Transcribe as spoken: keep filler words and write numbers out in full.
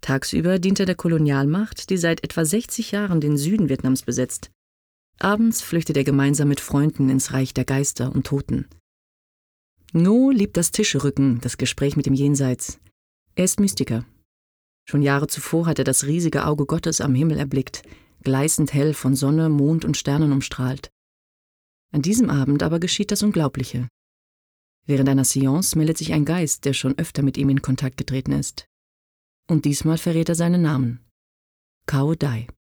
Tagsüber dient er der Kolonialmacht, die seit etwa sechzig Jahren den Süden Vietnams besetzt. Abends flüchtet er gemeinsam mit Freunden ins Reich der Geister und Toten. Ngo liebt das Tischrücken, das Gespräch mit dem Jenseits. Er ist Mystiker. Schon Jahre zuvor hat er das riesige Auge Gottes am Himmel erblickt, gleißend hell von Sonne, Mond und Sternen umstrahlt. An diesem Abend aber geschieht das Unglaubliche. Während einer Seance meldet sich ein Geist, der schon öfter mit ihm in Kontakt getreten ist. Und diesmal verrät er seinen Namen: Cao Dai.